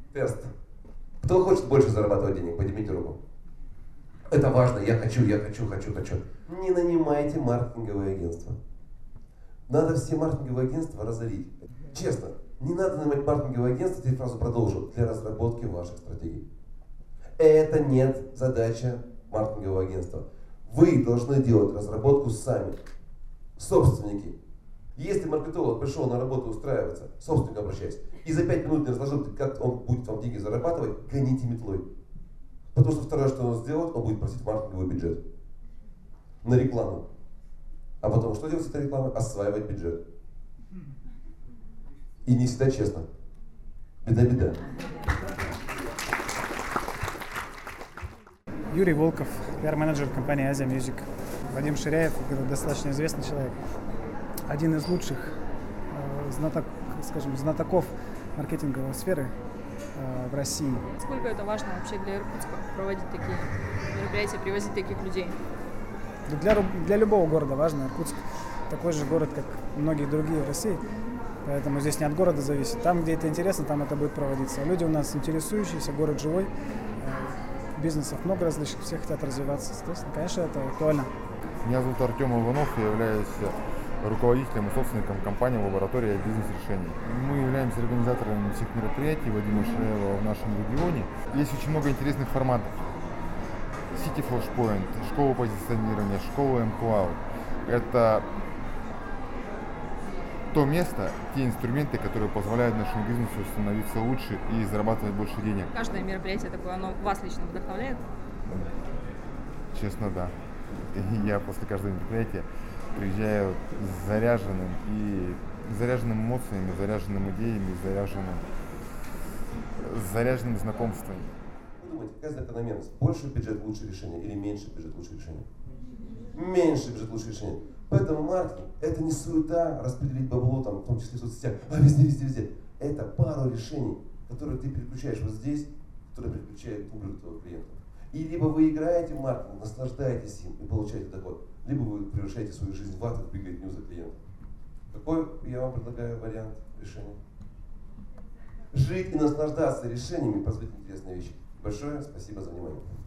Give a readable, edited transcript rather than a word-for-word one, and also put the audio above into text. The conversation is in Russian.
Тест. Кто хочет больше зарабатывать денег? Поднимите руку. Это важно, я хочу. Не нанимайте маркетинговое агентство. Надо все маркетинговые агентства разорить. Честно, не надо нанимать маркетинговое агентство, теперь фразу продолжу, для разработки ваших стратегий. Это нет задача маркетингового агентства. Вы должны делать разработку сами, собственники. Если маркетолог пришел на работу устраиваться, собственник обращаясь, и за 5 минут не разложил, как он будет вам деньги зарабатывать, гоните метлой. Потому что второе, что он сделает, он будет просить маркетинговый бюджет на рекламу. А потом, что делать с этой рекламой? Осваивать бюджет. И не всегда честно. Беда. Юрий Волков, пиар-менеджер компании Азия Music. Вадим Ширяев, достаточно известный человек. Один из лучших знатоков маркетинговой сферы в России. Насколько это важно вообще для Иркутска проводить такие мероприятия, привозить таких людей? Для любого города важно. Иркутск такой же город, как многие другие в России. Поэтому здесь не от города зависит. Там, где это интересно, там это будет проводиться. Люди у нас интересующиеся, город живой. Бизнесов много различных, все хотят развиваться. Соответственно, конечно, это актуально. Меня зовут Артем Иванов, я являюсь руководителем и собственником компании «Лаборатория бизнес-решений». Мы являемся организаторами всех мероприятий Вадима Ширяева в нашем регионе. Есть очень много интересных форматов. City Flashpoint, школа позиционирования, школа mCloud. Это то место, те инструменты, которые позволяют нашему бизнесу становиться лучше и зарабатывать больше денег. Каждое мероприятие такое, оно вас лично вдохновляет? Честно, да. Я после каждого мероприятия приезжаю заряженным эмоциями, заряженным идеями, заряженным знакомствами. Вы думаете, какая закономерность? Больше бюджет, лучше решение или меньше бюджет, лучше решение? Меньше бюджет, лучше решение. Поэтому маркетинг – это не суета, распределить бабло, там, в том числе в соцсетях, везде. Это пару решений, которые ты переключаешь вот здесь, которые переключают публику твоего клиента. И либо вы играете в маркетинг, наслаждаетесь им и получаете доход, либо вы превращаете свою жизнь в ад и бегаете за клиентом. Какой я вам предлагаю вариант решения? Жить и наслаждаться решениями, позволить интересные вещи. Большое спасибо за внимание.